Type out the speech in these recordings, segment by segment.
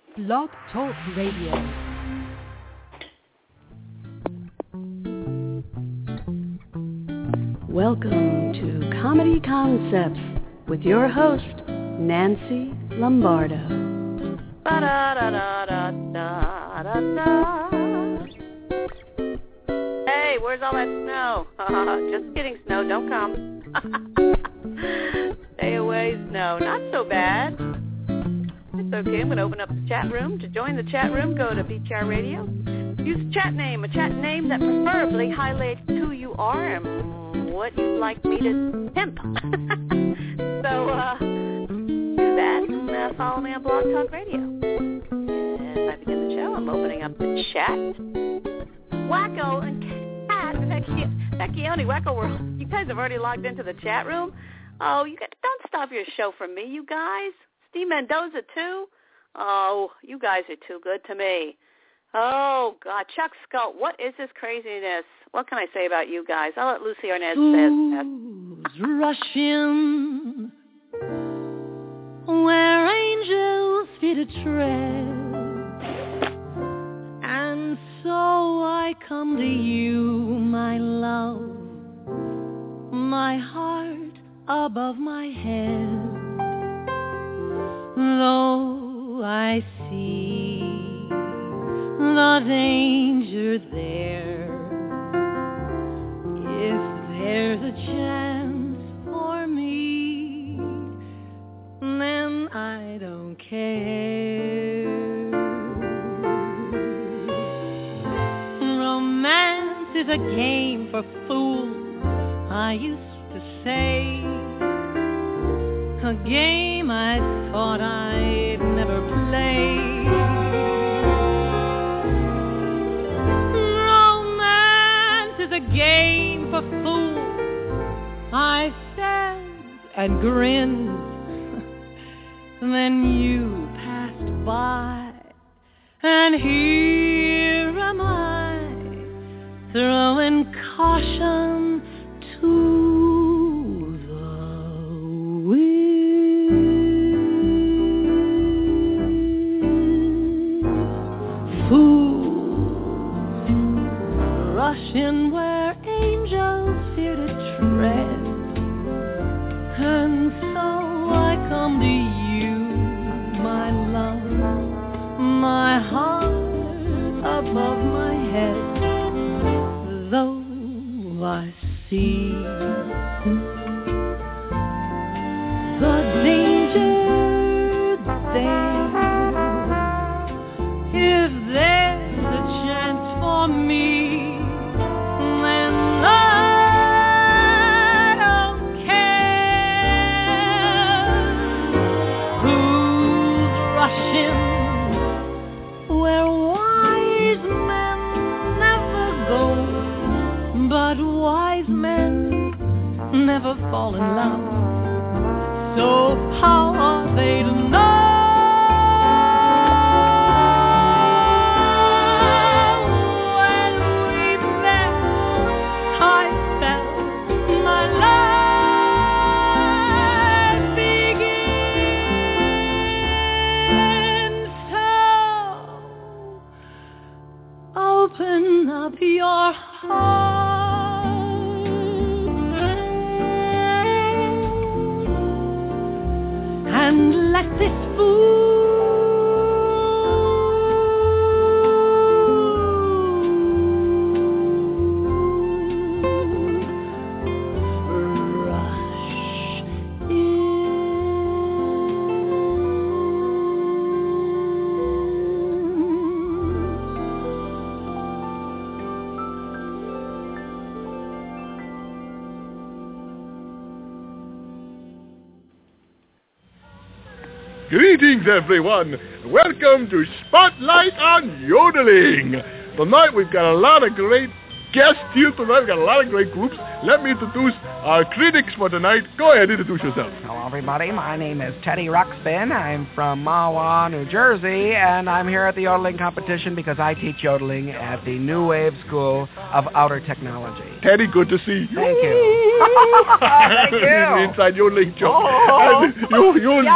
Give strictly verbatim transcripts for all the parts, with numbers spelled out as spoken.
Blog Talk Radio. Welcome to Comedy Concepts with your host, Nancy Lombardo. Ba-da-da-da-da-da-da-da. Hey, where's all that snow? Just kidding, snow, don't come. Stay away, snow. Not so bad. It's okay, I'm going to open up the chat room. To join the chat room, go to B T R Radio. Use a chat name, a chat name that preferably highlights who you are and what you'd like me to pimp. so, uh, do that and uh, follow me on Blog Talk Radio. As I begin the show, I'm opening up the chat. Wacko and Cat, Vecchi- Vecchione, Wacko World, you guys have already logged into the chat room. Oh, you guys, don't stop your show for me, you guys. Steve Mendoza, too? Oh, you guys are too good to me. Oh, God. Chuck Skull, what is this craziness? What can I say about you guys? I'll let Lucy Arnaz say that. Rushing where angels feet a tread, and so I come to you, my love, my heart above my head. Though I see the danger there, if there's a chance for me, then I don't care. Romance is a game for fools, I used to say, a game I thought I'd never play. Romance is a game for fools, I said and grinned. Then you passed by, and here am I, throwing caution to rushing where angels fear to tread, and so I come to you, my love, my heart above my head. Though I see the danger there, if there's a chance for me, never fall in love, so how are they to know when we met? I felt my life begin. So open up your heart and let this fool rush in. Greetings, everyone. Welcome to Spotlight on Yodeling. Tonight we've got a lot of great guests here tonight. We've got a lot of great groups. Let me introduce our critics for tonight. Go ahead, introduce yourself. Hello, everybody. My name is Teddy Ruxpin. I'm from Mahwah, New Jersey, and I'm here at the yodeling competition because I teach yodeling at the New Wave School of Outer Technology. Teddy, good to see you. Thank you. Thank you. Inside yodeling joke. Oh. And you, you, yeah.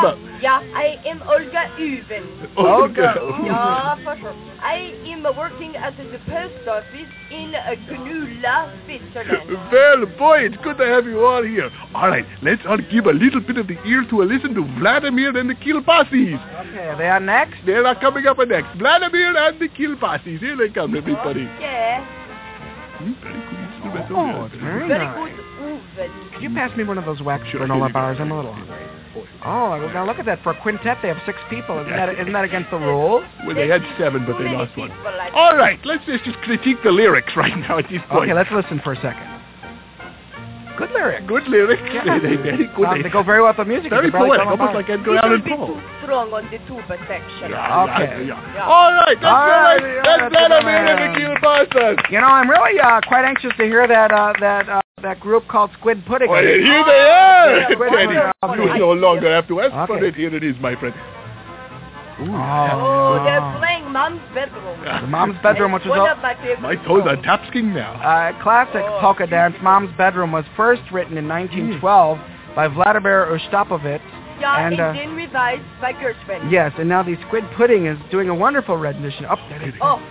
Yeah, I am Olga Uven. Olga. Yeah, for sure. I am working at the post office in Gnula, Switzerland. Well, boy, it's good to have you all here. All right, let's all give a little bit of the ear to a listen to Vladimir and the Kilpassis. Okay, are they on next? They're not coming up next. Vladimir and the Kilpassis. Here they come, everybody. Yeah. Hmm, very good instrument. Oh, it's very Very nice. good Uven. Could you pass me one of those wax Sure, granola here you bars? go. I'm a little hungry. Oh, well, now look at that. For a quintet, they have six people. Isn't that, isn't that against the rules? Well, they had seven, but they lost one. All right, let's just, just critique the lyrics right now at this point. Okay, let's listen for a second. Good lyric. Good lyrics. Yeah. They, they, very good. Uh, they go very well with the music. Very It's a Bradley poetic, Cole almost bar. like Edgar Little Allan bit Poe. too strong on the tuba section. Yeah, Okay. yeah, yeah. All right, that's All all right, right. yeah, That's that's Vladimir it, and the Kilpassis. You know, I'm really uh, quite anxious to hear that uh, that uh, that group called Squid Pudding. Well, here they Oh, are. yeah, Teddy, wonderful. you no longer have to ask for Okay. it. Here it is, my friend. Ooh, Oh, Oh, they're playing Mom's Bedroom. The Mom's Bedroom, which It's was one a of my favorite my toes are songs. tapsking now. uh, classic Oh, polka dance. Mom's Bedroom was first written in nineteen twelve by Vladimir Ostapovich. Yeah, and, and, uh, then revised by Gershwin. Yes, and now the Squid Pudding is doing a wonderful rendition. Up there. it is. Oh,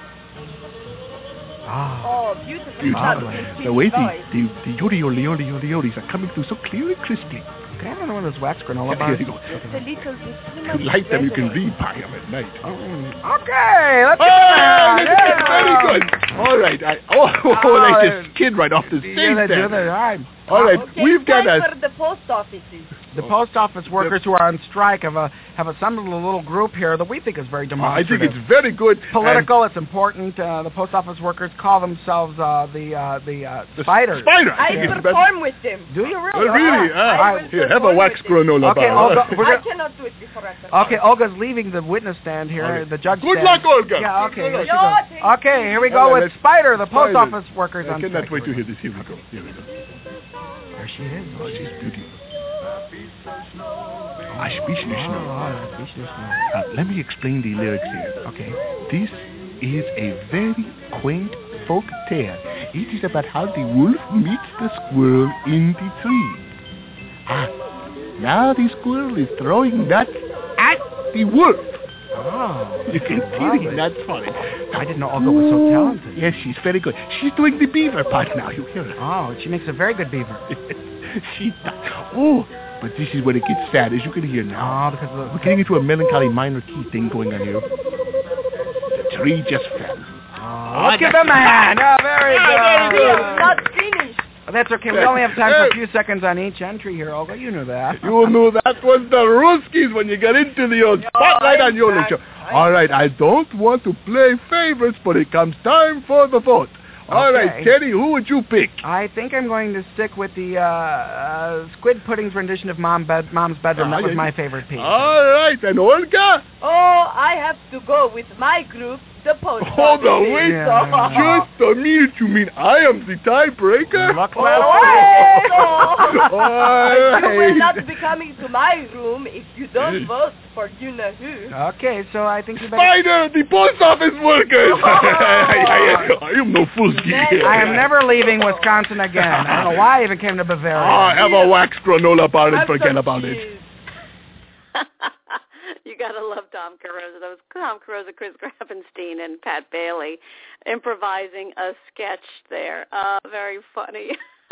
Ah. oh, beautiful. Beautiful. Lovely. The way the, voice. the, the yodi yodi yodi yodi yodis are coming through so clear and crisply. Okay, I don't know one of those wax granola Here bars. you go. It's a little bit too If much you light them, you can resonance. read by them at night. Oh, okay, let's Oh, get look that. at that. Very good. All right. I, oh, oh, Oh, they just skid right off the stage Yeah, they do. there. They're right. All right, Okay, we've got time a... for the post offices. The post office workers who are on strike have a have assembled a little group here that we think is very Oh, I demonstrative. think it's very good. political. It's important. Uh, the post office workers call themselves uh, the uh, the uh, And the spiders. Spider. I think it's perform with them. Do you better. really? Oh, really? Yeah, Ah, I will here, have a perform wax with it. granola Okay, bar. Olga, we're I gonna, cannot do it before I perform. okay, Olga's leaving the witness stand here. Okay. The judge Good stand. luck, Olga. Yeah. Good Okay. Here luck. she Yeah, goes. thank Okay. Here we go All right, with let's- Spider, the post Spider. office workers I on cannot strike. wait to hear this. Here we go. Here we go. There she is. Oh, she's beautiful. Ah, Oh, species. all right. She's just now. Uh, let me explain the lyrics here. Okay. This is a very quaint folk tale. It is about how the wolf meets the squirrel in the tree. Ah, now the squirrel is throwing nuts at the wolf. Oh. You can see Lovely. the nuts falling. I didn't know Olga was so talented. Yes, she's very good. She's doing the beaver part now. You hear her. Oh, she makes a very good beaver. she does. Oh, but this is when it gets sad, as you can hear now. Oh, because of We're the... getting into a melancholy minor key thing going on here. The tree just fell. Oh, let's give them a hand. Oh, very Ah, very good. good. Still not finished. Oh, that's okay. We only have time for a few seconds on each entry here, Olga. You knew that. You knew that was the Ruskies when you get into the old spotlight on your show. All right, I don't want to play favorites, but it comes time for the vote. All right, Okay. Teddy, who would you pick? I think I'm going to stick with the uh, uh, Squid Pudding's rendition of Mom bed- Mom's Bedroom. That was my favorite piece. All right, and Olga? Oh, I have to go with my group, the post Hold on, office. wait. Yeah. Just a minute, you mean I am the tiebreaker? Looks Oh, that way. no. All You will not right. be coming to my room if you don't vote for you know who. Okay, so I think you better... Spider, the post office workers. I am no foolsky. I am never leaving Wisconsin again. I don't know why I even came to Bavaria. Ah, have a wax granola bar and Have forget some about it. cheese. You gotta love Tom Carosa. That was Tom Carosa, Chris Grafenstein, and Pat Bailey improvising a sketch there. Uh, very funny.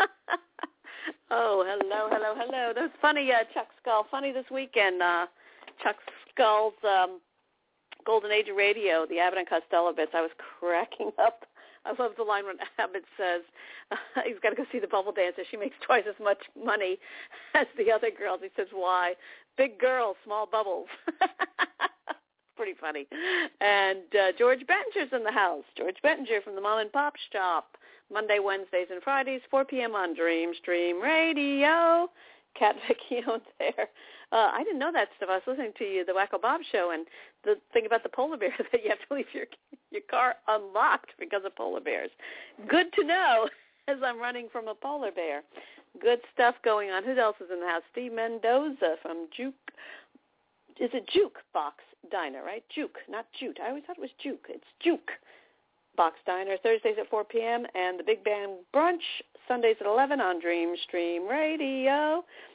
Oh, hello, hello, hello. That was funny, uh, Chuck Skull. Funny this weekend. Uh, Chuck Skull's um, Golden Age of Radio, the Abbott and Costello bits. I was cracking up. I love the line when Abbott says uh, he's got to go see the bubble dancer. She makes twice as much money as the other girls. He says, why? Big girls, small bubbles. Pretty funny. And uh, George Bettinger's in the house. George Bettinger from the Mom and Pop Shop. Monday, Wednesdays, and Fridays, four p.m. on Dream Stream Radio. Kat Vecchione there. Uh, I didn't know that stuff. I was listening to you, the Wacko Bob show, and the thing about the polar bear that you have to leave your your car unlocked because of polar bears. Good to know as I'm running from a polar bear. Good stuff going on. Who else is in the house? Steve Mendoza from Juke. Is it Juke Box Diner, right? Juke, not Jute. I always thought it was Juke. It's Juke Box Diner, Thursdays at four p.m. and the Big Band Brunch, Sundays at eleven on Dream Stream Radio.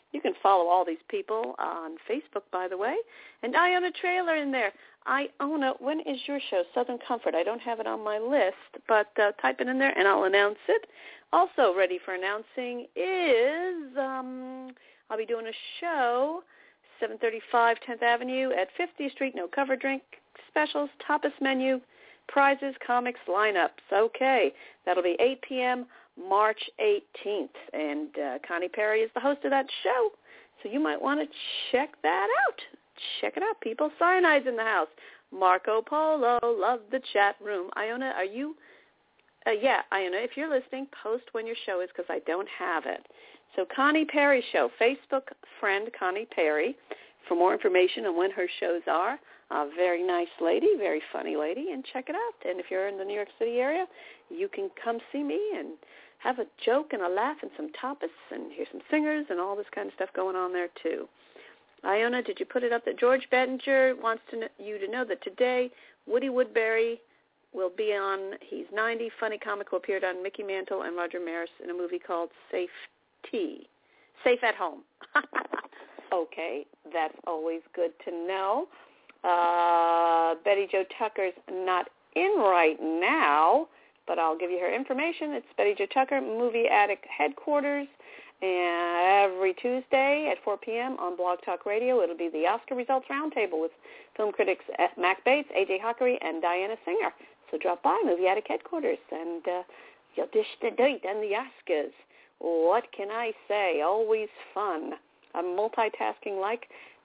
You can follow all these people on Facebook, by the way. And I own a trailer in there. I own it. When is your show? Southern Comfort. I don't have it on my list, but uh, type it in there and I'll announce it. Also ready for announcing is um, I'll be doing a show, seven thirty-five tenth Avenue at fiftieth Street, no cover drink, specials, tapas menu, prizes, comics, lineups. Okay, that'll be eight p.m. March eighteenth, and uh, Connie Perry is the host of that show, so you might want to check that out. Check it out, people. Cyanide's in the house. Marco Polo, love the chat room. Iona, are you? Uh, yeah, Iona, if you're listening, post when your show is because I don't have it. So Connie Perry Show, Facebook friend Connie Perry. For more information on when her shows are, a very nice lady, very funny lady, and check it out. And if you're in the New York City area, you can come see me and have a joke and a laugh and some tapas and hear some singers and all this kind of stuff going on there too. Iona, did you put it up that George Bettinger wants to know, you to know that today Woody Woodbury will be on, he's ninety, funny comic who appeared on Mickey Mantle and Roger Maris in a movie called Safety, Safe at Home. Okay, that's always good to know. Uh, Betty Jo Tucker's not in right now, but I'll give you her information. It's Betty Jo Tucker, Movie Addict Headquarters, and every Tuesday at four p.m. on Blog Talk Radio. It'll be the Oscar Results Roundtable with film critics Mac Bates, A J Hockery, and Diana Singer. So drop by Movie Addict Headquarters, and uh, you'll dish the date and the Oscars. What can I say? Always fun. I'm multitasking like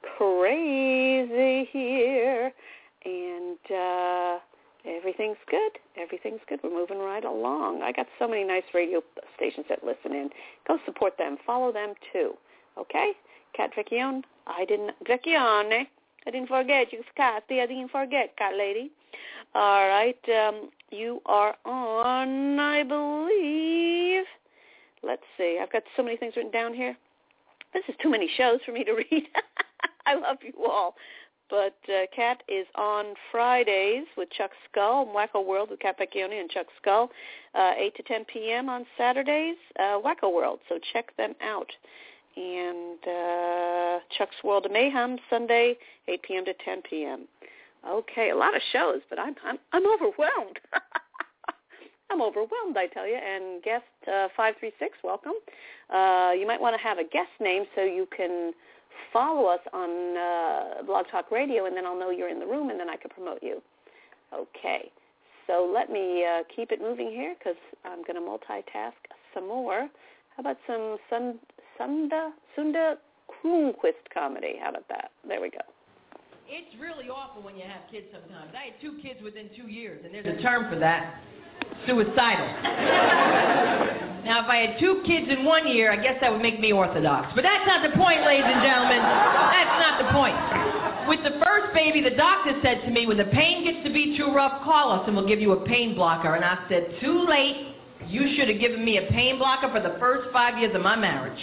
crazy here, and uh, everything's good. Everything's good. We're moving right along. I got so many nice radio stations that listen in. Go support them. Follow them, too. Okay? Cat Vecchione, I didn't, Vecchione, I didn't forget you, Cat. I didn't forget, Cat Lady. All right. Um, you are on, I believe. Let's see. I've got so many things written down here. This is too many shows for me to read. I love you all. But uh, Kat is on Fridays with Chuck Skull, Wacko World with Kat Vecchione and Chuck Skull, uh, eight to ten p.m. on Saturdays, uh, Wacko World. So check them out. And uh, Chuck's World of Mayhem, Sunday, eight p.m. to ten p.m. Okay, a lot of shows, but I'm I'm, I'm overwhelmed. I'm overwhelmed, I tell you. And guest uh, five three six, welcome. Uh, you might want to have a guest name so you can follow us on uh, Blog Talk Radio, and then I'll know you're in the room, and then I can promote you. Okay, so let me uh, keep it moving here because I'm going to multitask some more. How about some Sun, Sunda, Sunda Kronquist comedy? How about that? There we go. It's really awful when you have kids sometimes. I had two kids within two years, and there's a term for that. Suicidal. Now, if I had two kids in one year, I guess that would make me orthodox. But that's not the point, ladies and gentlemen. That's not the point. With the first baby, the doctor said to me, when the pain gets to be too rough, call us and we'll give you a pain blocker. And I said, too late. You should have given me a pain blocker for the first five years of my marriage.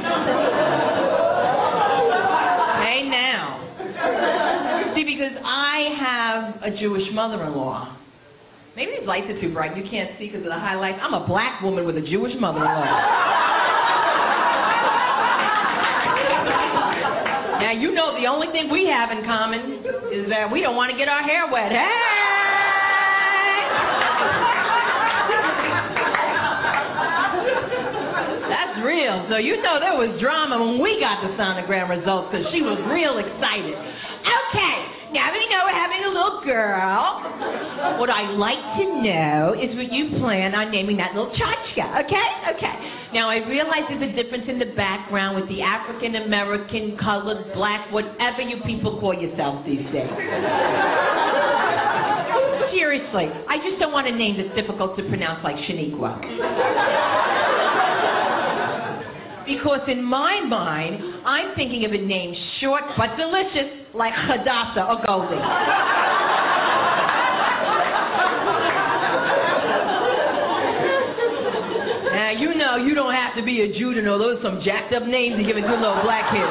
Hey, now. See, because I have a Jewish mother-in-law. Maybe these lights are too bright. You can't see because of the highlights. I'm a black woman with a Jewish mother-in-law. Now, you know the only thing we have in common is that we don't want to get our hair wet. Hey! That's real. So you know there was drama when we got the sonogram results because she was real excited. Okay. Now that we know we're having a little girl, what I'd like to know is what you plan on naming that little tchotchke, okay? Okay. Now, I realize there's a difference in the background with the African-American, colored, black, whatever you people call yourselves these days. Seriously, I just don't want a name that's difficult to pronounce like Shaniqua. Because in my mind, I'm thinking of a name short but delicious, like Hadassah or Goldie. Now, you know you don't have to be a Jew to know those are some jacked up names to give a good little black kid.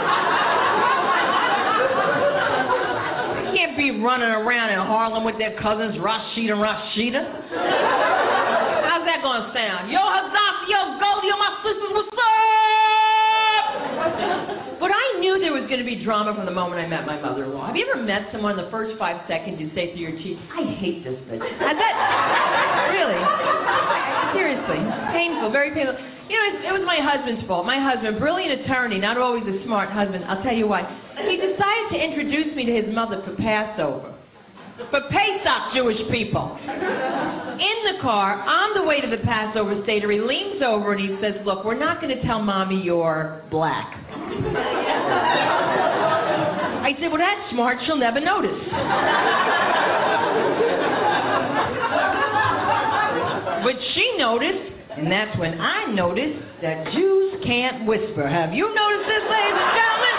You can't be running around in Harlem with their cousins, Rashid and Rashida. How's that going to sound? Yo, Hadassah, yo, Goldie, yo, my sisters, what's up? knew there was going to be drama from the moment I met my mother-in-law. Have you ever met someone the first five seconds you say through your cheek, I hate this bitch? Has that, really? Seriously. Painful, very painful. You know, it, it was my husband's fault. My husband, brilliant attorney, not always a smart husband. I'll tell you why. He decided to introduce me to his mother for Passover. For Pesach, Jewish people. In the car, on the way to the Passover Seder, he leans over and he says, look, we're not going to tell Mommy you're black. I said, well, that's smart. She'll never notice. But she noticed, and that's when I noticed that Jews can't whisper. Have you noticed this, ladies and gentlemen?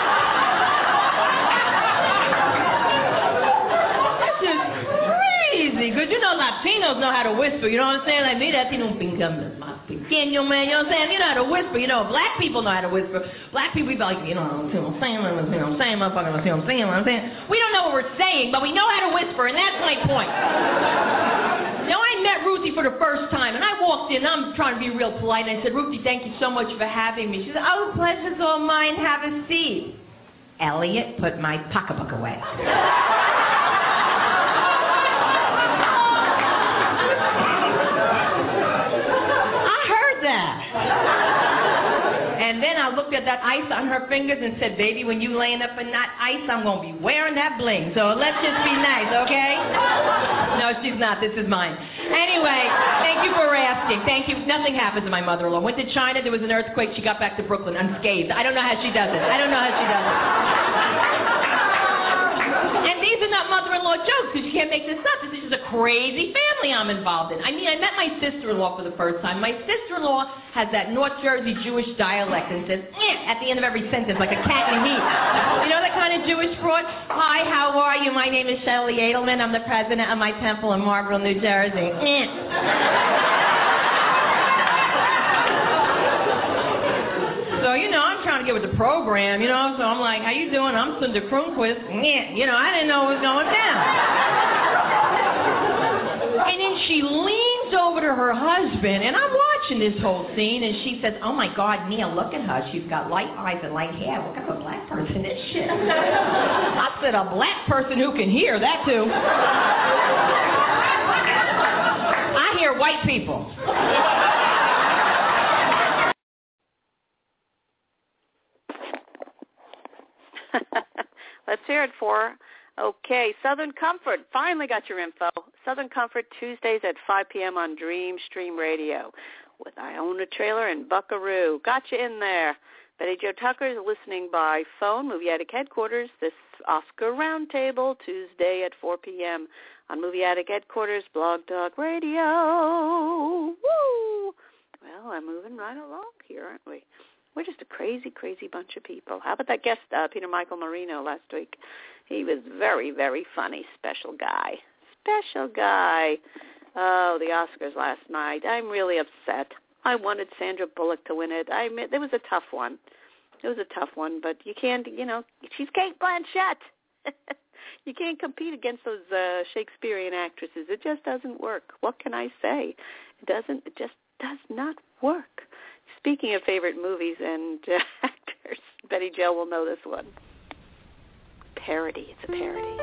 Because you know Latinos know how to whisper, you know what I'm saying? Like me, that tiene un pincam más pequeño, man, you know what I'm saying? You know how to whisper, you know, black people know how to whisper. Black people be like, you know, see what I'm saying, see what I'm saying, motherfucker, see what I'm saying, what I'm saying. We don't know what we're saying, but we know how to whisper, and that's my point. Now, I met Ruthie for the first time, and I walked in, I'm trying to be real polite, and I said, Ruthie, thank you so much for having me. She said, oh, pleasure's all mine, have a seat. Elliot put my pocketbook away. And then I looked at that ice on her fingers and said, baby, when you laying up in that ice, I'm going to be wearing that bling. So let's just be nice, okay? No, she's not. This is mine. Anyway, thank you for asking. Thank you. Nothing happened to my mother-in-law. Went to China. There was an earthquake. She got back to Brooklyn unscathed. I don't know how she does it. I don't know how she does it. And these are not mother-in-law jokes, because you can't make this up. This is just a crazy family I'm involved in. I mean, I met my sister-in-law for the first time. My sister-in-law has that North Jersey Jewish dialect and says, eh, at the end of every sentence, like a cat in heat. You know that kind of Jewish fraud? Hi, how are you? My name is Shelley Edelman. I'm the president of my temple in Marlboro, New Jersey. Eh. So, you know, I'm trying to get with the program, you know, so I'm like, how you doing? I'm Sunda Kronquist. You know, I didn't know what was going down. And then she leans over to her husband, and I'm watching this whole scene, and she says, oh, my God, Neil, look at her. She's got light eyes and light hair. What kind of a black person is she? I said, a black person who can hear, that too. I hear white people. Let's hear it for her. Okay, Southern Comfort. Finally got your info. Southern Comfort, Tuesdays at five p.m. on Dream Stream Radio with I Own a Trailer and Buckaroo. Got you in there. Betty Jo Tucker is listening by phone, Movie Attic Headquarters, this Oscar Roundtable, Tuesday at four p.m. on Movie Attic Headquarters, Blog Talk Radio. Woo! Well, I'm moving right along here, aren't we? We're just a crazy, crazy bunch of people. How about that guest, uh, Peter Michael Marino, last week? He was very, very funny. Special guy. Special guy. Oh, the Oscars last night. I'm really upset. I wanted Sandra Bullock to win it. I admit, it was a tough one. It was a tough one, but you can't, you know, she's Cate Blanchett. You can't compete against those uh, Shakespearean actresses. It just doesn't work. What can I say? It doesn't, it just does not work. Speaking of favorite movies and uh, actors, Betty Jo will know this one. Parody. It's a parody.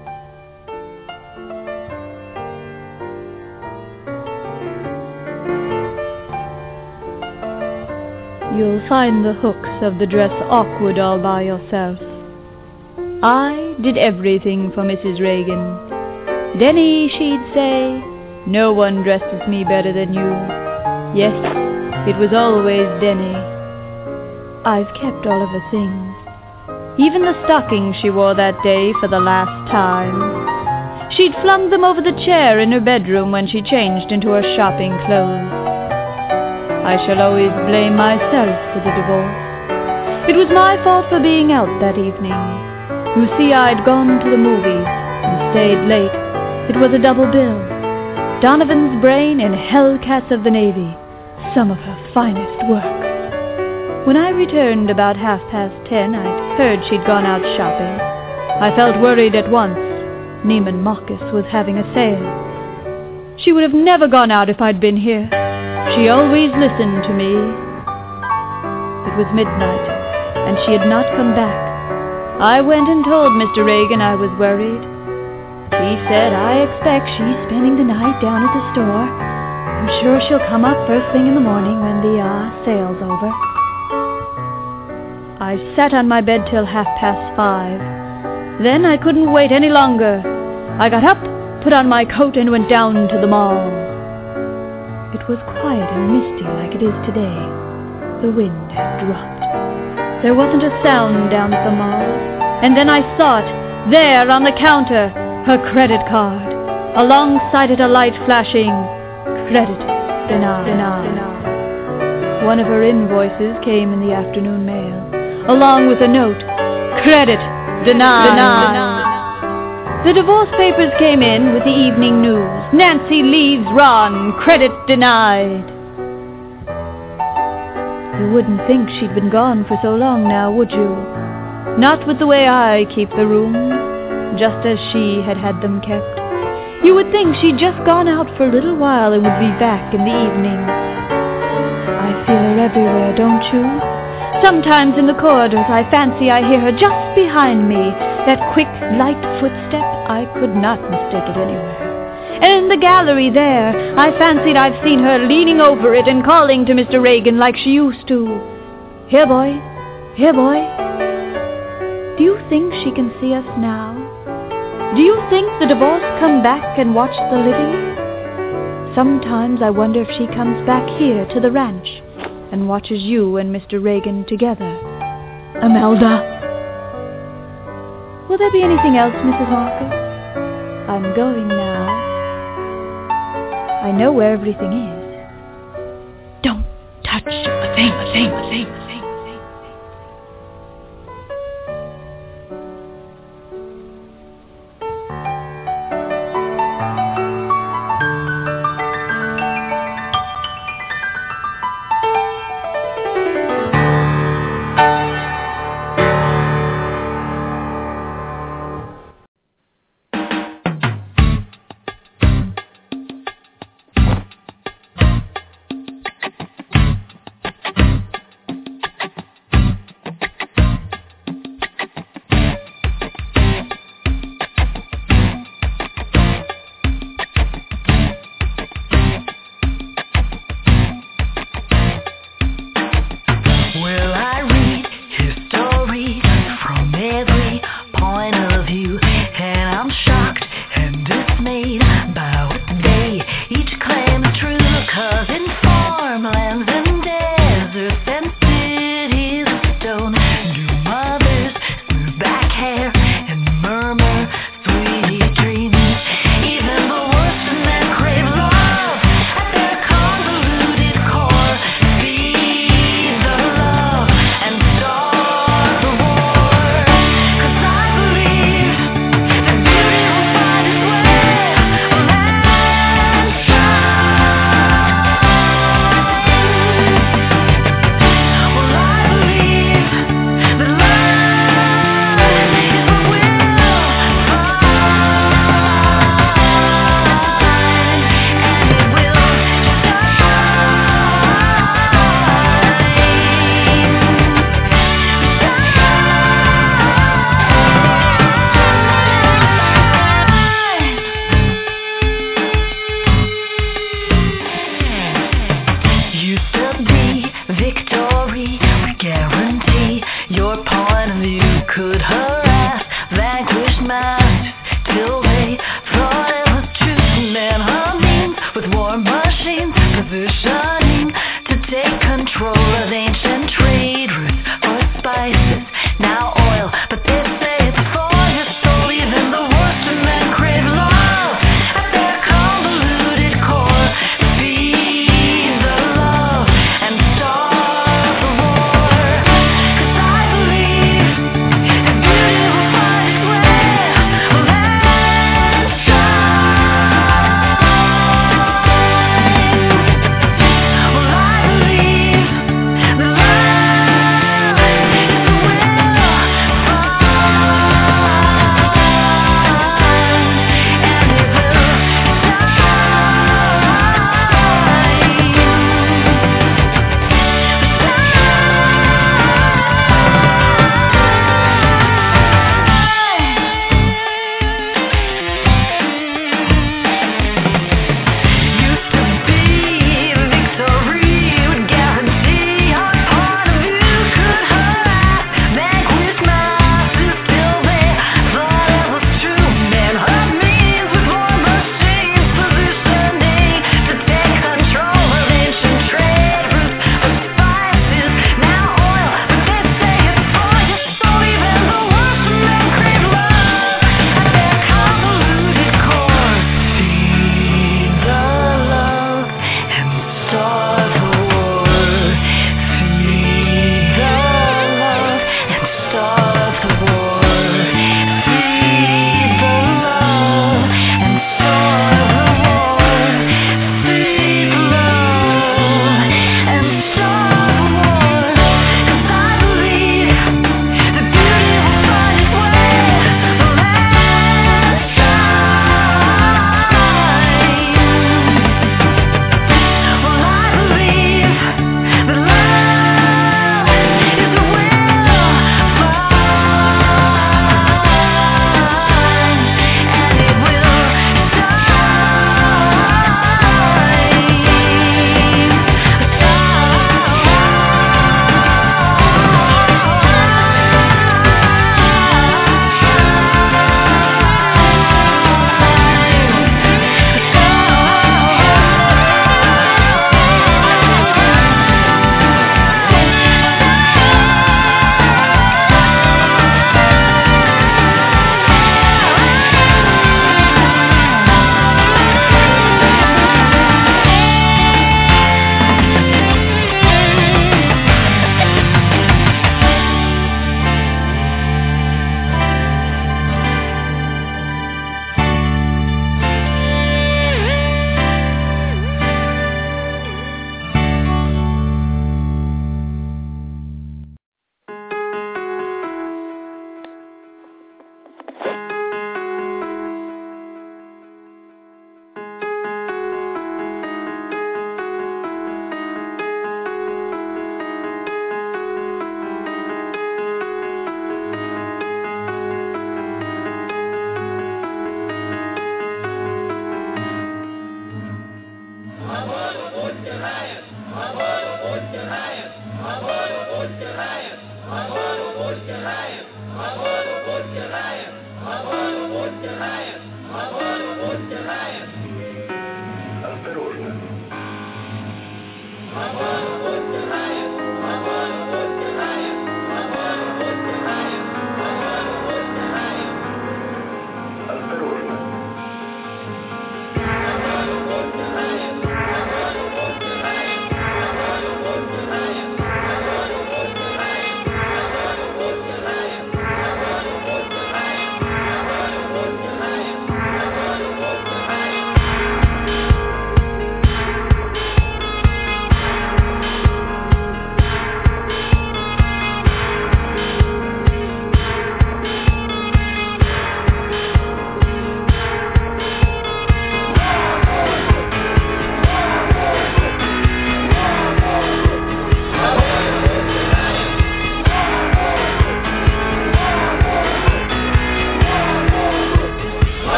You'll find the hooks of the dress awkward all by yourself. I did everything for Missus Reagan. Denny, she'd say, no one dresses me better than you. Yes, it was always Denny. I've kept all of her things. Even the stockings she wore that day for the last time. She'd flung them over the chair in her bedroom when she changed into her shopping clothes. I shall always blame myself for the divorce. It was my fault for being out that evening. You see, I'd gone to the movies and stayed late. It was a double bill. Donovan's Brain and Hellcats of the Navy. Some of her finest work. When I returned about half past ten, I'd heard she'd gone out shopping. I felt worried at once. Neiman Marcus was having a sale. She would have never gone out if I'd been here. She always listened to me. It was midnight, and she had not come back. I went and told Mister Reagan I was worried. He said, I expect she's spending the night down at the store. I'm sure she'll come up first thing in the morning when the, uh, sale's over. I sat on my bed till half past five. Then I couldn't wait any longer. I got up, put on my coat, and went down to the mall. It was quiet and misty like it is today. The wind had dropped. There wasn't a sound down at the mall. And then I saw it, there on the counter, her credit card. Alongside it a light flashing, credit denied. denied. One of her invoices came in the afternoon mail, along with a note, credit denied. denied. The divorce papers came in with the evening news. Nancy leaves Ron, credit denied. You wouldn't think she'd been gone for so long now, would you? Not with the way I keep the rooms, just as she had had them kept. You would think she'd just gone out for a little while and would be back in the evening. I feel her everywhere, don't you? Sometimes in the corridors I fancy I hear her just behind me. That quick, light footstep, I could not mistake it anywhere. And in the gallery there, I fancied I've seen her leaning over it and calling to Mister Reagan like she used to. Here, boy. Here, boy. Do you think she can see us now? Do you think the divorce come back and watch the living? Sometimes I wonder if she comes back here to the ranch and watches you and Mister Reagan together. Imelda. Will there be anything else, Missus Marcus? I'm going now. I know where everything is. Don't touch a thing, a thing, a thing, a thing.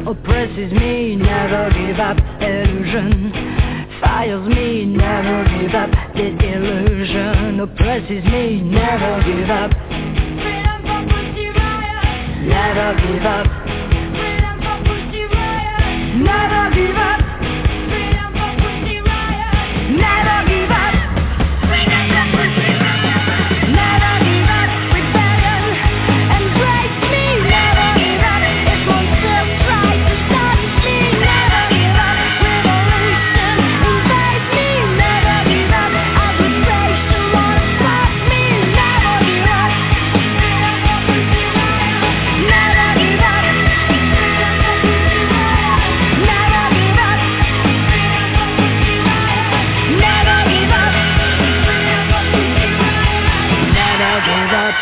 oppresses me, never give up, illusion fires me, never give up, the illusion oppresses me, never give up, freedom for Pussy Riot, never give up, freedom for Pussy Riot, never give up, freedom for Pussy Riot, never give up, freedom for Pussy Riot, never give up, rebellion, embrace me, never give up, if monsters try to stop me, never give up, revolution, invade me, never give up, arbitration won't stop me, never give up, freedom for Pussy Riot, never give up, freedom for Pussy Riot, never give up, freedom for Pussy Riot, never give up, freedom for Pussy Riot, never give up.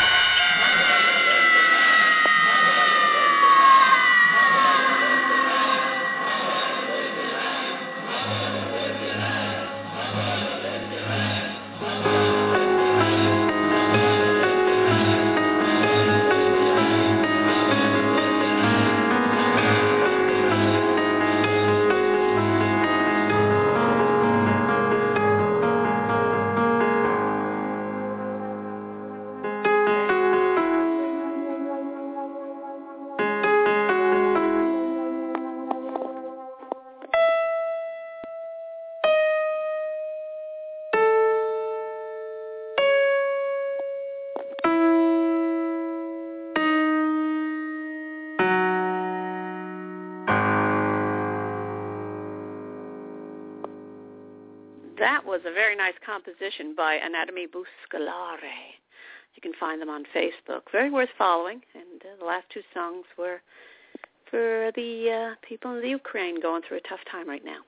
That was a very nice composition by Anatomy Buscalare. You can find them on Facebook. Very worth following. And uh, the last two songs were for the uh, people in the Ukraine going through a tough time right now.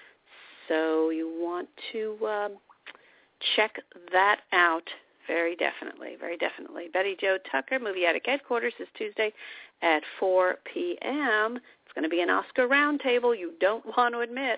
So you want to um, check that out very definitely, very definitely. Betty Jo Tucker, Movie Attic Headquarters, is Tuesday at four p.m. It's going to be an Oscar roundtable you don't want to admit.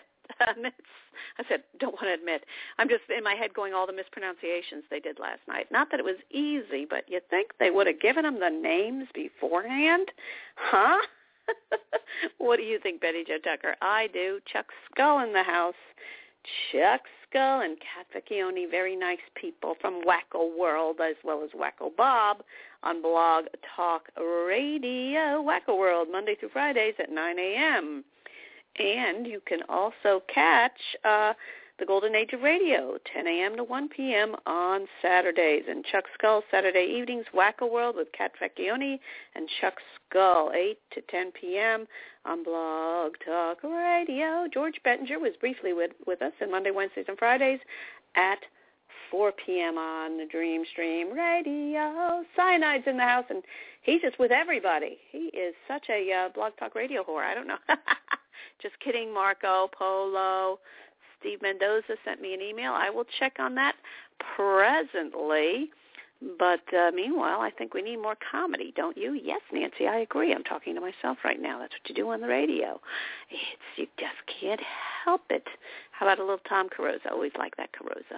I said, don't want to admit. I'm just in my head going all the mispronunciations they did last night. Not that it was easy, but you think they would have given them the names beforehand? Huh? What do you think, Betty Jo Tucker? I do. Chuck Skull in the house. Chuck Skull and Kat Vecchione, very nice people from Wacko World, as well as Wacko Bob on Blog Talk Radio. Wacko World, Monday through Fridays at nine a.m. And you can also catch uh, the Golden Age of Radio, ten a.m. to one p.m. on Saturdays. And Chuck Skull, Saturday evenings, Wacko World with Kat Vecchione and Chuck Skull, eight to ten p.m. on Blog Talk Radio. George Bettinger was briefly with, with us on Monday, Wednesdays, and Fridays at four p.m. on the Dream Stream Radio. Cyanide's in the house, and he's just with everybody. He is such a uh, Blog Talk Radio whore. I don't know. Just kidding, Marco Polo. Steve Mendoza sent me an email. I will check on that presently. But uh, meanwhile, I think we need more comedy, don't you? Yes, Nancy, I agree. I'm talking to myself right now. That's what you do on the radio. It's you just can't help it. How about a little Tom Carosa? Always like that Carosa.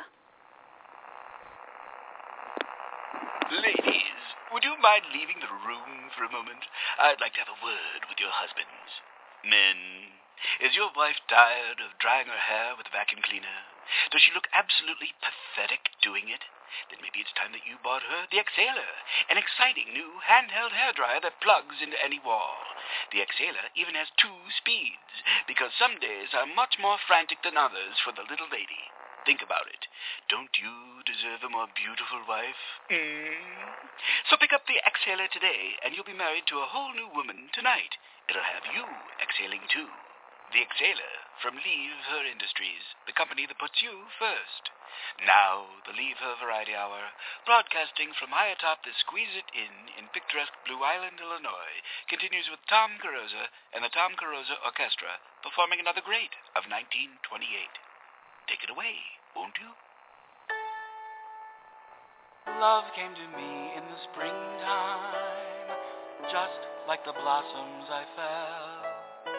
Ladies, would you mind leaving the room for a moment? I'd like to have a word with your husbands. Men, is your wife tired of drying her hair with a vacuum cleaner? Does she look absolutely pathetic doing it? Then maybe it's time that you bought her the Exhaler, an exciting new handheld hairdryer that plugs into any wall. The Exhaler even has two speeds, because some days are much more frantic than others for the little lady. Think about it. Don't you deserve a more beautiful wife? Mm. So pick up the Exhaler today, and you'll be married to a whole new woman tonight. It'll have you exhaling too. The Exhaler from Leave Her Industries, the company that puts you first. Now, the Leave Her Variety Hour, broadcasting from high atop the Squeeze It Inn in picturesque Blue Island, Illinois, continues with Tom Carosa and the Tom Carosa Orchestra performing another great of nineteen twenty-eight. Take it away, won't you? Love came to me in the springtime, just like the blossoms I felt.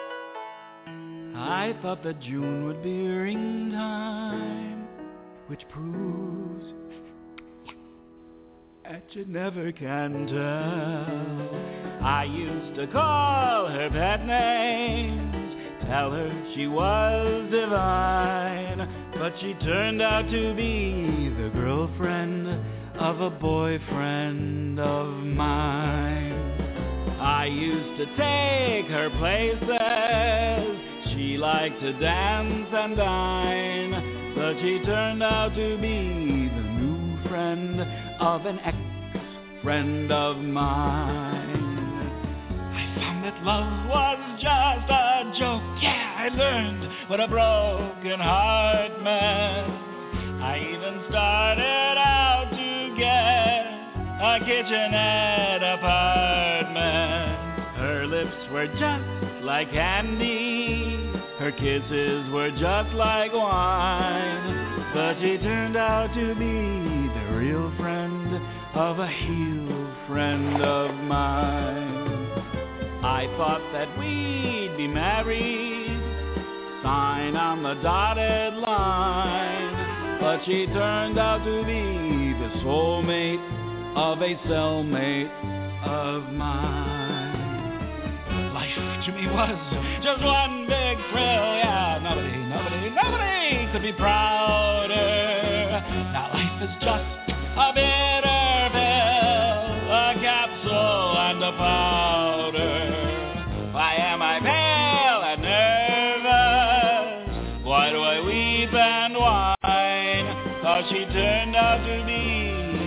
I thought that June would be ring time, which proves that you never can tell. I used to call her pet names, tell her she was divine, but she turned out to be the girlfriend of a boyfriend of mine. I used to take her places, she liked to dance and dine, but she turned out to be the new friend of an ex-friend of mine. I found that love was just a joke, yeah, I learned what a broken heart meant. I even started out to get a kitchenette apartment. Her lips were just like candy, her kisses were just like wine, but she turned out to be the real friend of a heel friend of mine. I thought that we'd be married, sign on the dotted line, but she turned out to be the soulmate of a cellmate of mine. Life to me was just one big thrill, yeah, nobody, nobody, nobody could be prouder. Now life is just a bitter pill, a capsule and a powder. Why am I pale and nervous? Why do I weep and whine? 'Cause she turned out to be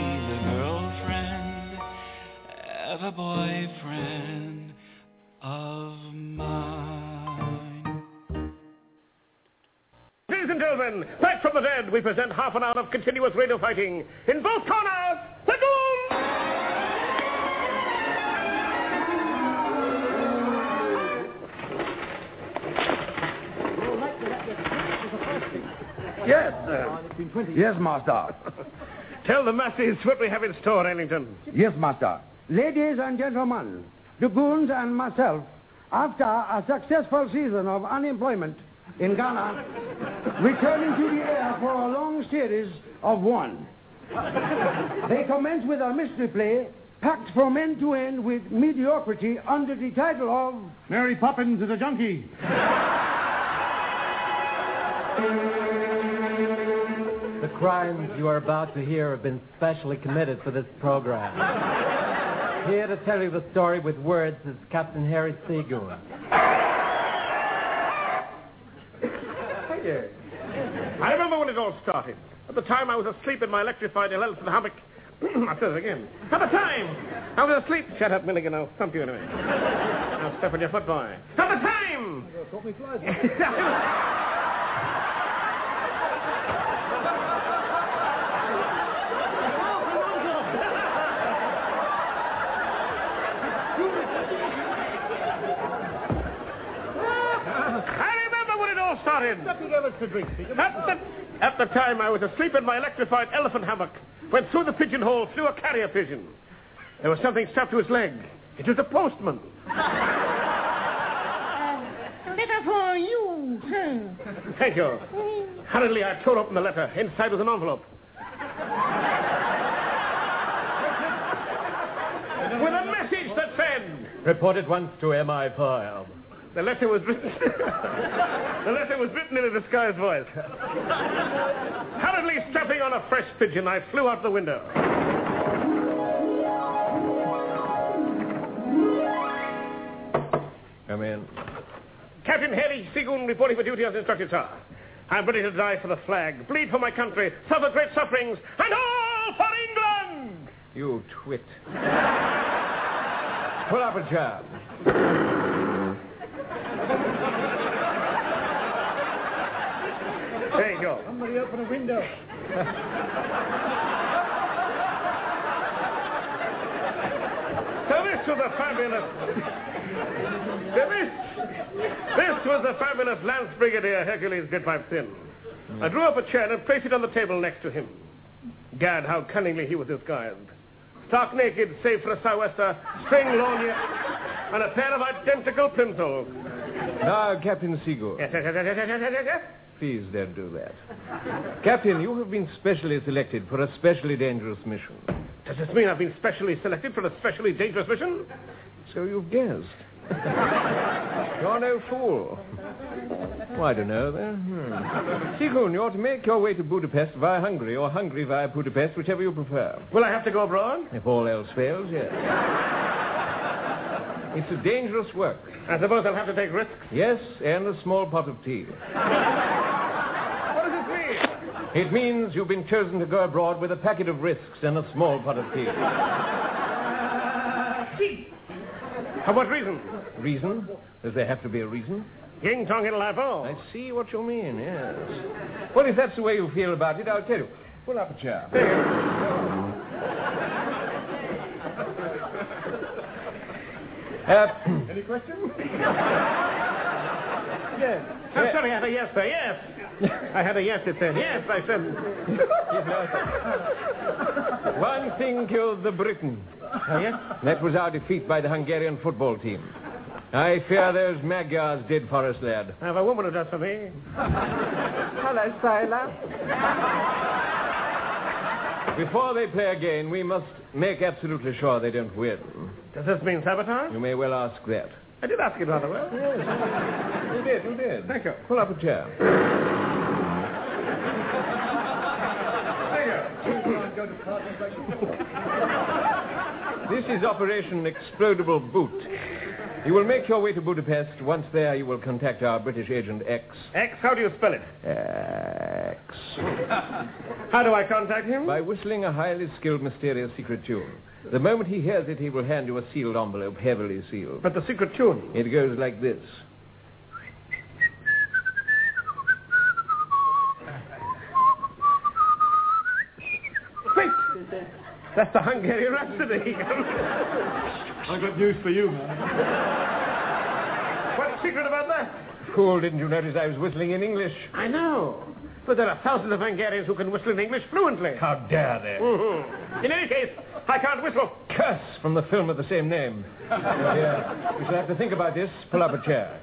a boyfriend of mine. Ladies and gentlemen, back from the dead, we present half an hour of continuous radio fighting. In both corners, the Goons! Yes, sir. Yes, master. Tell the masses what we have in store, Ellington. Yes, master. Ladies and gentlemen, the Goons and myself, after a successful season of unemployment in Ghana, returning to the air for a long series of one. They commence with a mystery play packed from end to end with mediocrity under the title of Mary Poppins is a Junkie. The crimes you are about to hear have been specially committed for this program. Here to tell you the story with words is Captain Harry Seagoon. Thank you. I remember when it all started. At the time I was asleep in my electrified elephant hammock. I'll say it again. At the time I was asleep. Shut up, Milligan. I'll stump you in a minute. I'll step on your foot, boy. At the time! Started. At the, at the time, I was asleep in my electrified elephant hammock when through the pigeonhole flew a carrier pigeon. There was something strapped to his leg. It was the postman. Uh, letter for you. Thank you. Hurriedly, I tore open the letter. Inside was an envelope. With a message that said... Report at once to M I five. The letter was written... the letter was written in a disguised voice. Hurriedly strapping on a fresh pigeon, I flew out the window. Come in. Captain Harry Seagoon reporting for duty as instructed, sir. I'm ready to die for the flag, bleed for my country, suffer great sufferings, and all for England! You twit. Pull up a job. There you go. Somebody open a window. So this was a fabulous... so this... This was the fabulous Lance Brigadier Hercules Goodpipe Thin. I drew up a chair and placed it on the table next to him. Gad, how cunningly he was disguised. Stark naked, save for a sou'wester, string lorgnette, and a pair of identical plimsolls. Now, Captain Seagoon. Yes, yes, yes, yes, yes, yes, yes, yes. Please don't do that. Captain, you have been specially selected for a specially dangerous mission. Does this mean I've been specially selected for a specially dangerous mission? So you've guessed. You're no fool. Oh, I don't know, then. Hmm. Sigun, you ought to make your way to Budapest via Hungary, or Hungary via Budapest, whichever you prefer. Will I have to go abroad? If all else fails, yes. It's a dangerous work. I suppose I'll have to take risks? Yes, and a small pot of tea. What does this mean? It means you've been chosen to go abroad with a packet of risks and a small pot of tea. Tea? For what reason? Reason? Does there have to be a reason? Ying Tong in Lifo. I see what you mean, yes. Well, if that's the way you feel about it, I'll tell you. Pull up a chair. uh, Any questions? Yes. I'm Yeah. sorry, I had a yes, sir. Yes. I had a yes, it said. Yes, I said. One thing killed the Briton. Oh, yes? That was our defeat by the Hungarian football team. I fear those Magyars did for us, lad. I have a woman who does for me. Hello, sailor. Before they play again, we must make absolutely sure they don't win. Does this mean sabotage? You may well ask that. I did ask it rather well. Yes. You did, you did. Thank you. Pull up a chair. This is Operation Explodable Boot. You will make your way to Budapest. Once there, you will contact our British agent X. X, how do you spell it? X. How do I contact him? By whistling a highly skilled, mysterious secret tune. The moment he hears it, he will hand you a sealed envelope, heavily sealed. But the secret tune? It goes like this. Wait! That's the Hungarian Rhapsody. I've got news for you, man. What's secret about that? Fool, didn't you notice I was whistling in English? I know. But there are thousands of Hungarians who can whistle in English fluently. How dare they? Mm-hmm. In any case, I can't whistle. Curse from the film of the same name. Oh, dear. We shall have to think about this. Pull up a chair.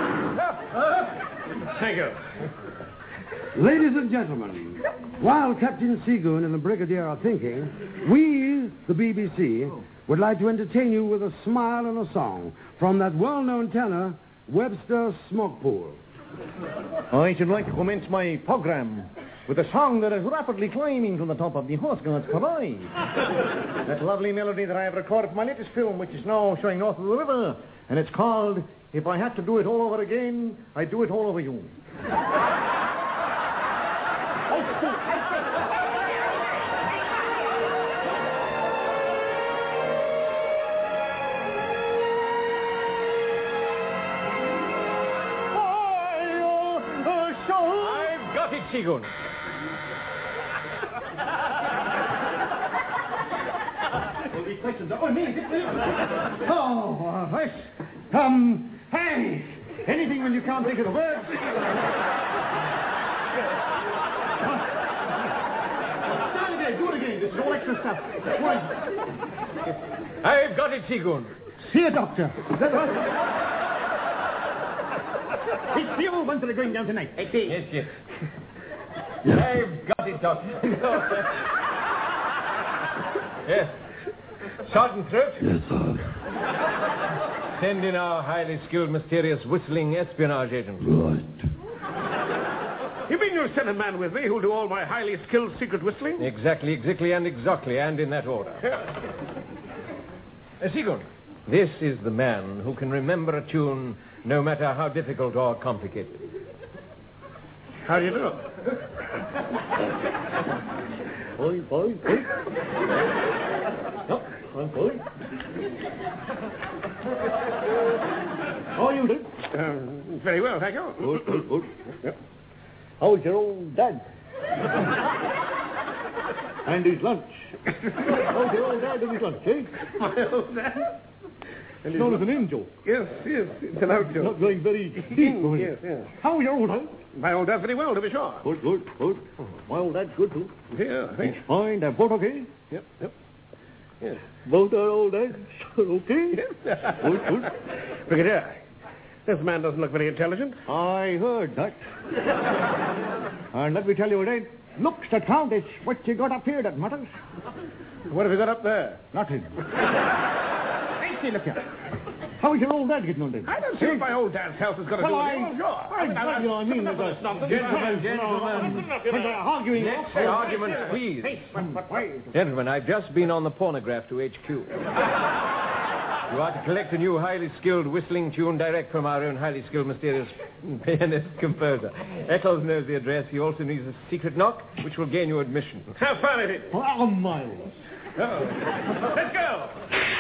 Thank you. Ladies and gentlemen, while Captain Sigun and the Brigadier are thinking, we, the B B C, would like to entertain you with a smile and a song from that well-known tenor, Webster Smokepool. I should like to commence my program with a song that is rapidly climbing from the top of the Horse Guards Parade. That lovely melody that I have recorded for my latest film, which is now showing north of the river, and it's called If I Had to Do It All Over Again, I'd Do It All Over You. I've got it, Sigun. Oh, me. Oh, uh, yes. Um, hey, anything when you can't think of the words. Start again, do it again. This is all extra stuff. Right. I've got it, Sigun. See a doctor. Is that right? It's the old ones that are going down tonight. I see. Yes, yes. I've got it, Doctor. Yes. Sergeant Throat? Yes, sir. Send in our highly skilled, mysterious, whistling espionage agent. Right. You mean you'll send a man with me who'll do all my highly skilled secret whistling? Exactly, exactly, and exactly, and in that order. Uh, Sigun, this is the man who can remember a tune no matter how difficult or complicated. How do you do? Boy, boy, boy. No, I'm boy. How you do? Uh, very well, thank you. Good, good, good. Yep. How's your old dad? And his lunch. How's your old dad and his lunch, eh? My old dad? It's known as an in joke. Yes, yes, it's an out joke. Not going very deep. Going. Yes, yes. How's your old dad? My old dad's very well, to be sure. Good, good, good. My old dad's good, too. Yeah, I think. He's fine. They're both okay? Yep, yep. Yes. Both our old dads are okay? Yes. Good, good. Brigadier, this man doesn't look very intelligent. I heard that. And let me tell you, it ain't looks that count. It's what you got up here that matters. What have you got up there? Nothing. Hey, see, look here. How is your old dad getting on then? I don't see what my old dad's health is going to Well, do I, with it. Oh, sure. I, I, you know, I mean, there's a... Gentlemen, gentlemen. Arguing... Next argument, please. Hey, what, what, why? Gentlemen, I've just been on the pornograph to H Q. You are to collect a new highly skilled whistling tune direct from our own highly skilled, mysterious pianist composer. Eccles knows the address. He also needs a secret knock, which will gain you admission. How far is it? Oh, miles. Oh. Let's go.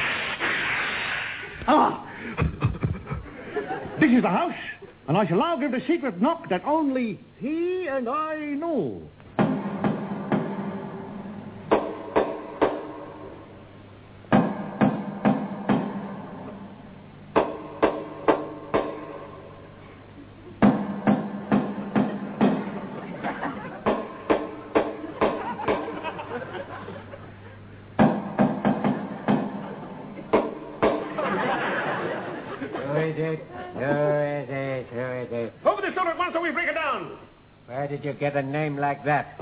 Ah! This is the house, and I shall now give the secret knock that only he and I know. Open this door at once or we break it down. Where did you get a name like that?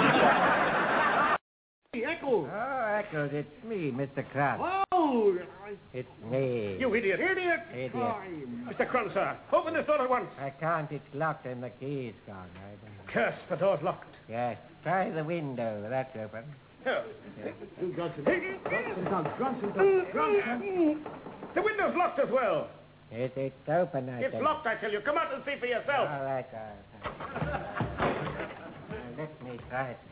Eccles. Oh, Eccles, it's me, Mister Krantz. Oh! It's me. You idiot. Idiot! Idiot. Mister Krantz, sir. Open this door at once. I can't. It's locked and the key's gone. I don't... Curse, the door's locked. Yes. Try the window. That's open. Oh. You got some... Grunson, Grunson. The window's locked as well. It, it's open, I It's think. locked, I tell you. Come out and see for yourself. All right, all right. Now, let me try it.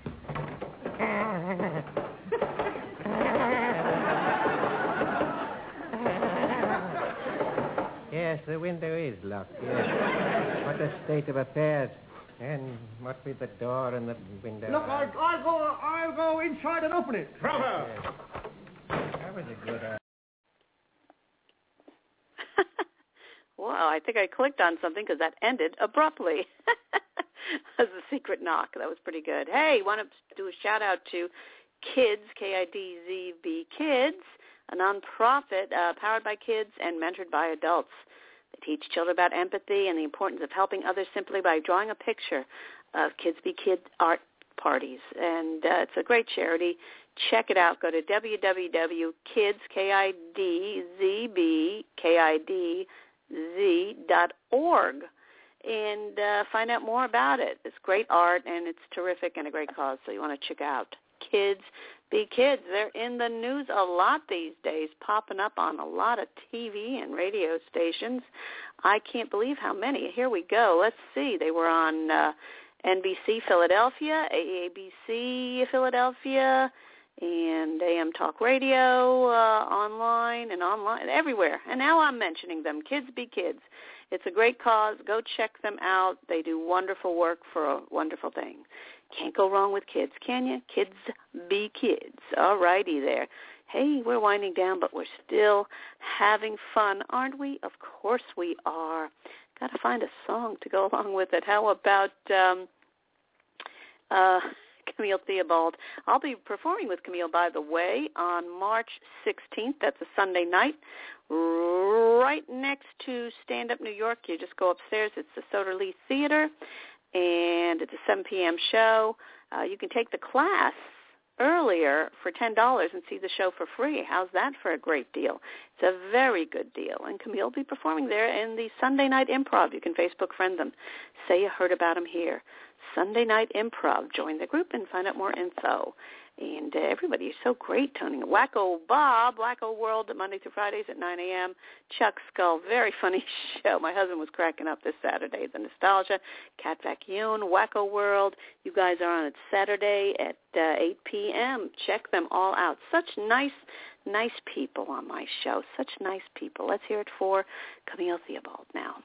Yes, the window is locked, yes. What a state of affairs. And what with the door and the window... Look, I'll, I'll go I'll go inside and open it. Bravo! Yes. That was a good... Uh... Wow, I think I clicked on something because that ended abruptly. As a secret knock. That was pretty good. Hey, want to do a shout-out to Kids, K I D Z B Kids, a nonprofit uh, powered by kids and mentored by adults. They teach children about empathy and the importance of helping others simply by drawing a picture of Kids Be Kid art parties. And uh, it's a great charity. Check it out. Go to w w w dot kids k i d z b k i d z dot org and uh, find out more about it. It's great art, and it's terrific and a great cause, so you want to check out Kids Be Kids. They're in the news a lot these days, popping up on a lot of T V and radio stations. I can't believe how many. Here we go. Let's see. They were on uh, N B C Philadelphia, A A B C Philadelphia, and A M Talk Radio, uh, online and online, everywhere. And now I'm mentioning them. Kids Be Kids. It's a great cause. Go check them out. They do wonderful work for a wonderful thing. Can't go wrong with kids, can you? Kids Be Kids. All righty there. Hey, we're winding down, but we're still having fun, aren't we? Of course we are. Got to find a song to go along with it. How about um, uh, Camille Theobald? I'll be performing with Camille, by the way, on March sixteenth. That's a Sunday night, right next to Stand Up New York. You just go upstairs. It's the Soder Lee Theater, and it's a seven p.m. show. Uh, you can take the class earlier for ten dollars and see the show for free. How's that for a great deal? It's a very good deal. And Camille will be performing there in the Sunday Night Improv. You can Facebook friend them. Say you heard about them here. Sunday Night Improv. Join the group and find out more info. And uh, everybody is so great, Tony. Wacko Bob, Wacko World, Monday through Fridays at nine a.m. Chuck Skull, very funny show. My husband was cracking up this Saturday. The Nostalgia, Cat Vacuum, Wacko World. You guys are on it Saturday at uh, eight p.m. Check them all out. Such nice, nice people on my show. Such nice people. Let's hear it for Camille Theobald now.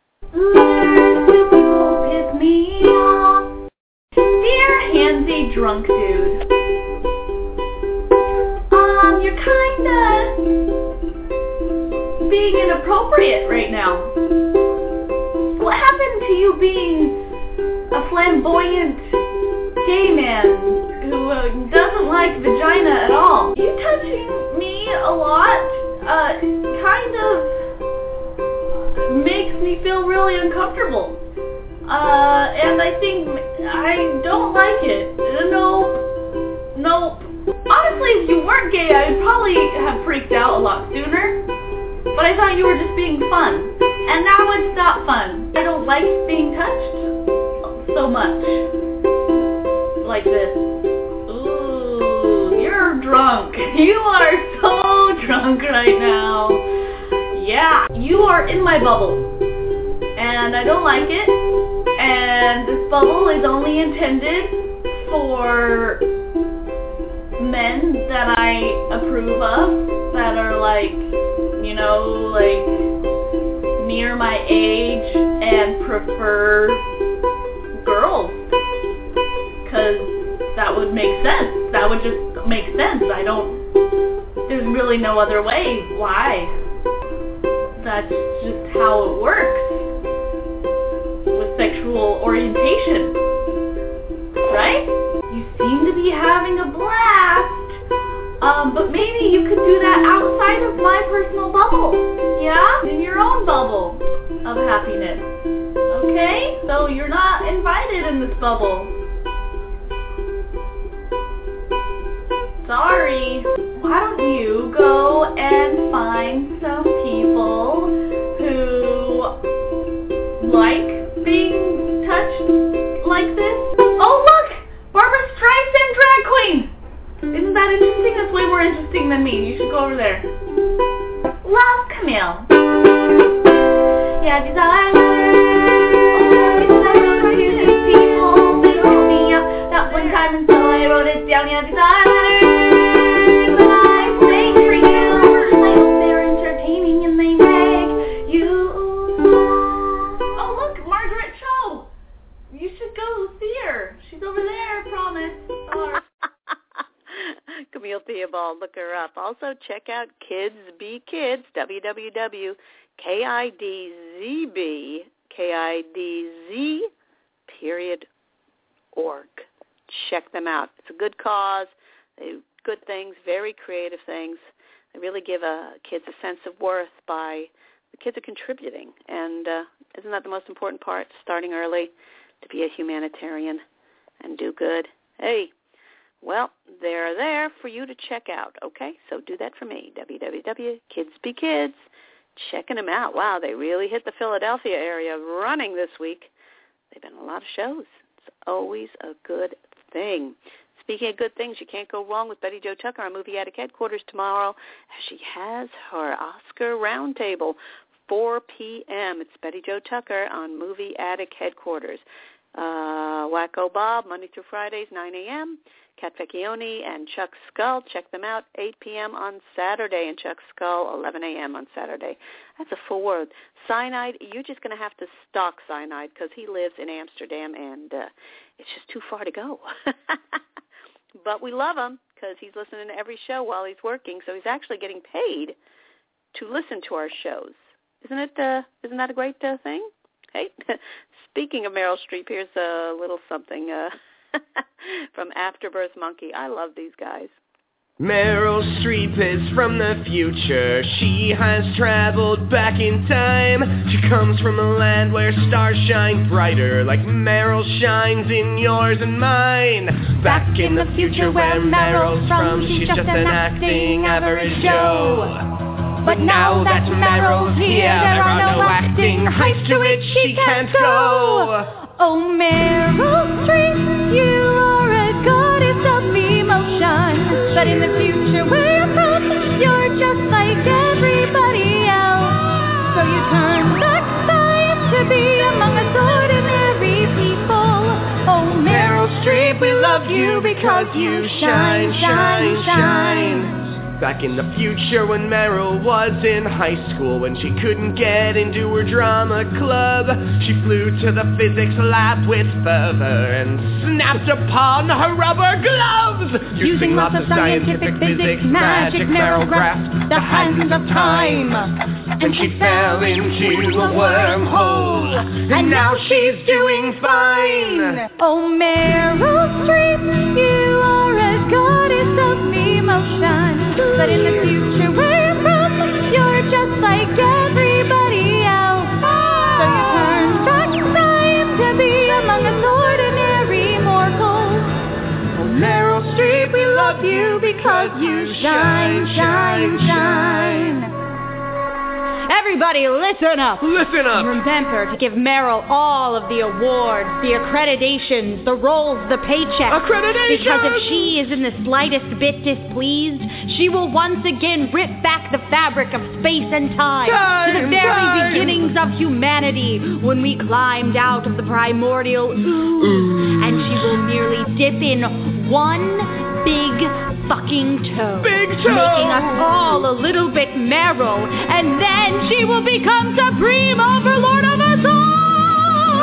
People piss me off. Dear handsy drunk dude. Um, you're kinda being inappropriate right now. What happened to you being a flamboyant gay man who uh, doesn't like vagina at all? You touching me a lot, uh, kind of makes me feel really uncomfortable. Uh, and I think I don't like it. No, no. Honestly, if you weren't gay, I'd probably have freaked out a lot sooner. but I thought you were just being fun. And now it's not fun. I don't like being touched so much. Like this. Ooh, you're drunk. You are so drunk right now. Yeah, you are in my bubble. And I don't like it. And this bubble is only intended for men that I approve of, that are like, you know, like near my age and prefer girls. Because that would make sense. That would just make sense. I don't, there's really no other way. Why? That's just how it works with sexual orientation. Right? You seem to be having a blast. Um, but maybe you could do that outside of my personal bubble. Yeah? In your own bubble of happiness. Okay? So you're not invited in this bubble. Sorry. Why don't you go and find some people who like being touched like this? Oh, look! Barbara Streisand drag queen! Isn't that interesting? That's way more interesting than me. You should go over there. Love, Camille. Yeah, these are people that wrote me up that one time, and so I wrote it down. Yeah, these are letters that I make for you. I hope they're entertaining and they make you laugh. Oh, look, Margaret Cho. You should go see her. She's over there, I promise. Sorry. Camille Theobald, look her up. Also, check out Kids Be Kids, w w w dot kidzb, K I D Z, period, org. Check them out. It's a good cause. They do good things, very creative things. They really give uh, kids a sense of worth by the kids are contributing. And uh, isn't that the most important part, starting early, to be a humanitarian and do good? Hey, well, they're there for you to check out, okay? So do that for me, w w w dot kids be kids. Checking them out. Wow, they really hit the Philadelphia area running this week. They've been a lot of shows. It's always a good thing. Speaking of good things, you can't go wrong with Betty Jo Tucker on Movie Attic Headquarters tomorrow. She has her Oscar Roundtable, four p.m. It's Betty Jo Tucker on Movie Attic Headquarters. Uh, Wacko Bob, Monday through Fridays, nine a.m. Kat Vecchione and Chuck Skull, check them out, eight p.m. on Saturday, and Chuck Skull, eleven a.m. on Saturday. That's a full word. Cyanide, you're just going to have to stalk Cyanide because he lives in Amsterdam, and uh, it's just too far to go. But we love him because he's listening to every show while he's working, so he's actually getting paid to listen to our shows. Isn't it? Uh, isn't that a great uh, thing? Hey, speaking of Meryl Streep, here's a little something uh, from Afterbirth Monkey. I love these guys. Meryl Streep is from the future. She has traveled back in time. She comes from a land where stars shine brighter, like Meryl shines in yours and mine. Back in the future where Meryl's from, she's just an acting average Joe. But now that Meryl's here, there are no acting heights to which she can't go. Oh, Meryl Streep, you are a goddess of emotion. But in the future where you're from, you're just like everybody else. So you turn back time to be among us ordinary people. Oh, Meryl Streep, we love you because you shine, shine, shine. Back in the future when Meryl was in high school, when she couldn't get into her drama club, she flew to the physics lab with fervor and snapped upon her rubber gloves. Using lots of scientific physics magic, Meryl grasped the hands of time, and she fell into a wormhole, and now she's doing fine. Oh, Meryl Streep, you are a goddess of emotion. But in the future where you're from, you're just like everybody else. So you turn back time to be among us ordinary mortals. Oh, Meryl Streep, we love you because you shine, shine, shine. Everybody, listen up. Listen up. Remember to give Meryl all of the awards, the accreditations, the roles, the paychecks. Accreditation! Because if she is in the slightest bit displeased, she will once again rip back the fabric of space and time, time to the very time. beginnings of humanity, when we climbed out of the primordial ooze, ooze. And she will merely dip in one big fucking toe, big toe, making us all a little bit Meryl, and then she will become supreme overlord of us all.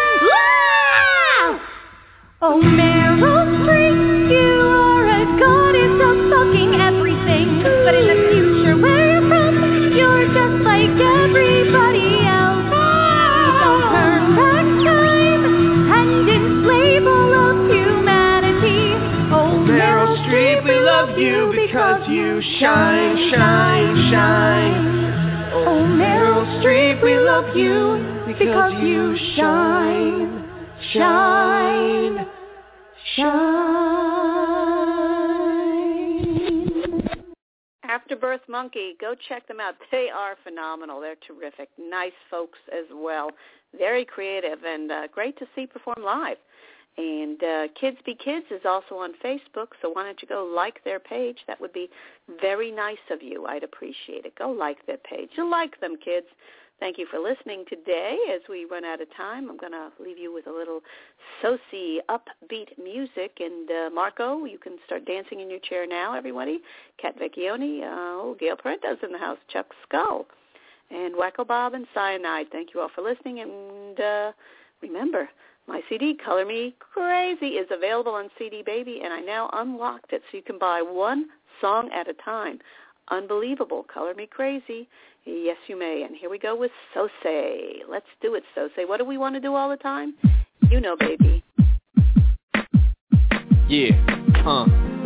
Ah! Oh, Meryl Streep, you are a goddess of fucking everything, but in the future, where you're from, you're just like everybody else. So turn back time and enslave all of humanity. Oh, Meryl Streep, we love you because you shine, shine, shine. Oh, Meryl Streep, we love you because you shine, shine, shine. Afterbirth Monkey, go check them out. They are phenomenal. They're terrific. Nice folks as well. Very creative and uh, great to see perform live. And uh, Kids Be Kids is also on Facebook, so why don't you go like their page? That would be very nice of you. I'd appreciate it. Go like their page. You'll like them, kids. Thank you for listening today. As we run out of time, I'm going to leave you with a little Soci upbeat music. And uh, Marco, you can start dancing in your chair now, everybody. Kat Vecchione, uh, oh, Gail Parento's in the house, Chuck Skull, and Wacko Bob and Cyanide. Thank you all for listening. And uh, remember, my C D, Color Me Crazy, is available on C D Baby, and I now unlocked it so you can buy one song at a time. Unbelievable. Color Me Crazy. Yes, you may. And here we go with Soci. Let's do it, Soci. What do we want to do all the time? You know, baby. Yeah, uh.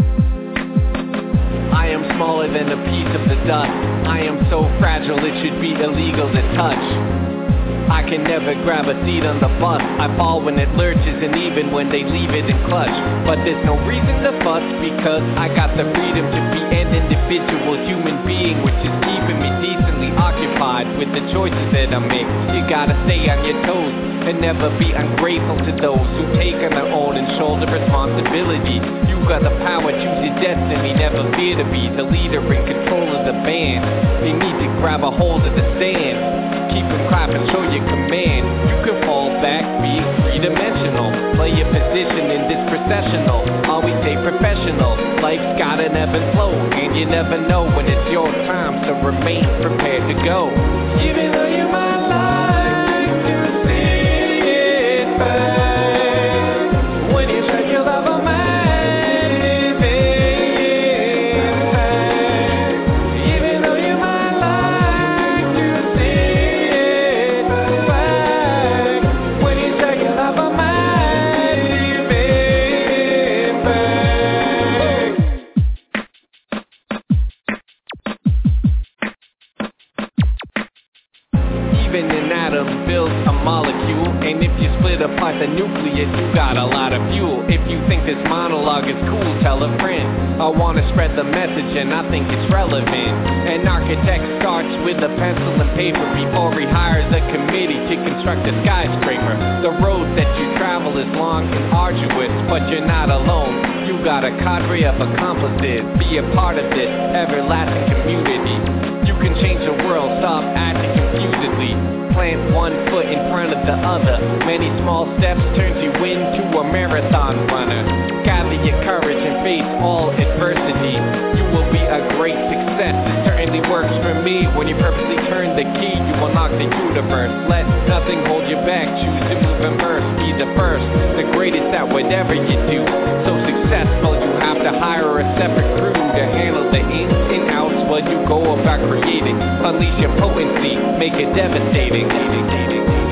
I am smaller than a piece of the dust. I am so fragile it should be illegal to touch. I can never grab a seat on the bus. I fall when it lurches and even when they leave it in clutch. But there's no reason to fuss because I got the freedom to be an individual human being, which is keeping me decently occupied with the choices that I make. You gotta stay on your toes and never be ungrateful to those who take on their own and shoulder responsibility. You got the power, choose your destiny, never fear to be the leader in control of the band. You need to grab a hold of the stand. Keep them clapping, show your command. You can fall back, be three-dimensional. Play your position in this processional. Always stay professional. Life's got an ebb and flow, and you never know when it's your time, so remain prepared to go. Even though you might like to sit back, when you check your love of mine. Apart the nucleus, you got a lot of fuel. If you think this monologue is cool, tell a friend. I wanna spread the message and I think it's relevant. An architect starts with a pencil and paper before he hires a committee to construct a skyscraper. The road that you travel is long and arduous, but you're not alone. You got a cadre of accomplices. Be a part of this everlasting community. You can change the world, stop acting confusedly. Plant one foot in front of the other. Many small steps turns you into a marathon runner. Gather your courage and face all adversity. You will be a great success. It certainly works for me. When you purposely turn the key, you unlock the universe. Let nothing hold you back. Choose to move and burst. Be the first, the greatest at whatever you do. So successful, you have to hire a separate crew to handle the ins and outs while you go about creating. Unleash your potency, make it devastating.